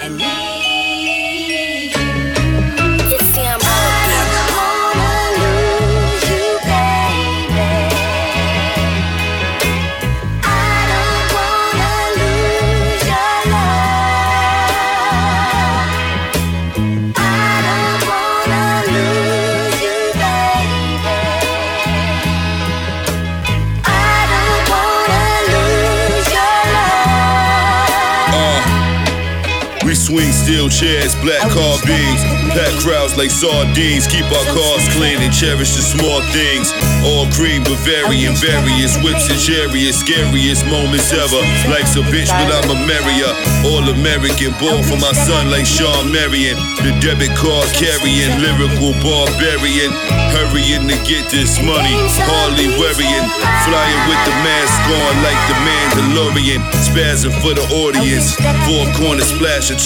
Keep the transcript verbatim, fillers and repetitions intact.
need you. It's Sam Ball. I don't wanna lose you, baby. I don't wanna lose your love. I don't wanna lose you, baby. I don't wanna lose your love. Uh, we swing steel chairs, black car beams, pack crowds like sardines. Keep our cars clean and cherish the small things. All green, Bavarian, various whips and chariots, scariest moments ever. Life's a bitch, but I'm a merrier. All American, born for my son like Sean Marion. The debit card carrying, lyrical barbarian. Hurrying to get this money, hardly worrying. Flying with the mask on like the Mandalorian. Spazzing for the audience. Four corner splash.